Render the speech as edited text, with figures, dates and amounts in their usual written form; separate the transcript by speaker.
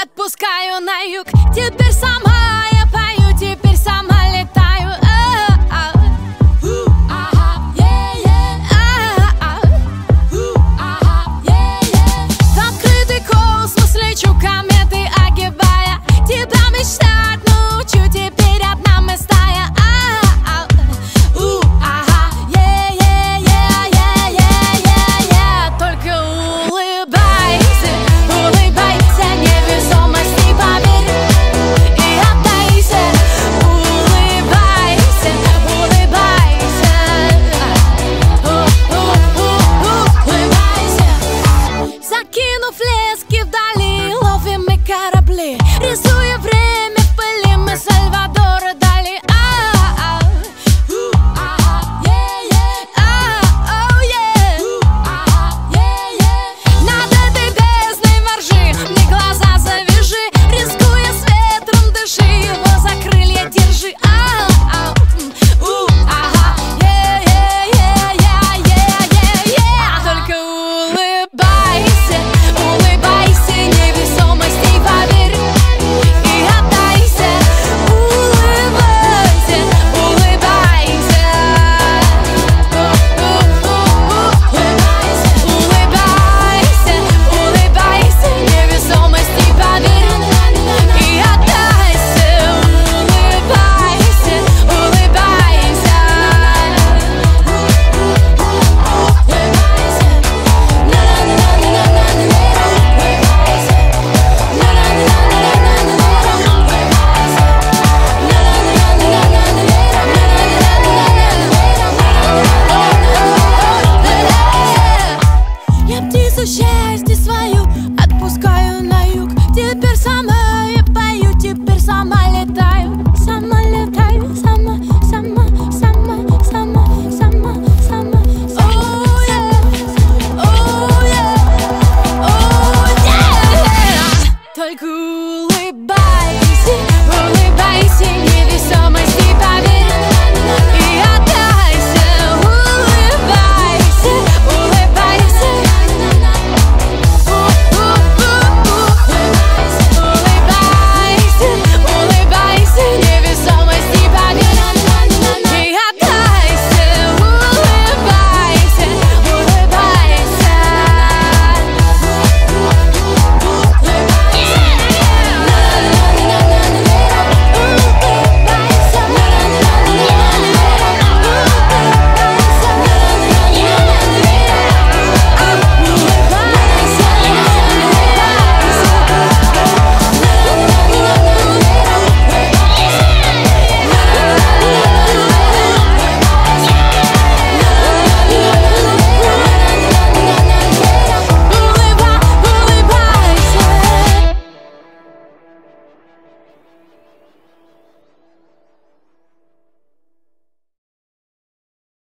Speaker 1: отпускаю на юг. Теперь сама я пою, теперь сама летаю. В открытый космос лечу, кометы огибая. Тебя мечтать научу, теперь одна мы стая. Только улыбайся, улыбайся, невесомости поверь и отдайся. Улыбайся, улыбайся, улыбайся. Закинув лески вдали, ловим мы корабли, рисуя время в пыли, мы Сальвадора Дали. Над этой бездной воржи, мне глаза завяжи, рискуя с ветром дыши, его за крылья держи. Только улыбайся, улыбайся, невесомости поверь и отдайся. Улыбайся, улыбайся, улыбайся, улыбайся, невесомости поверь и отдайся. Улыбайся, улыбайся, я птицу счастье свою отпускаю на юг. Теперь сама я пою, теперь сама летаю.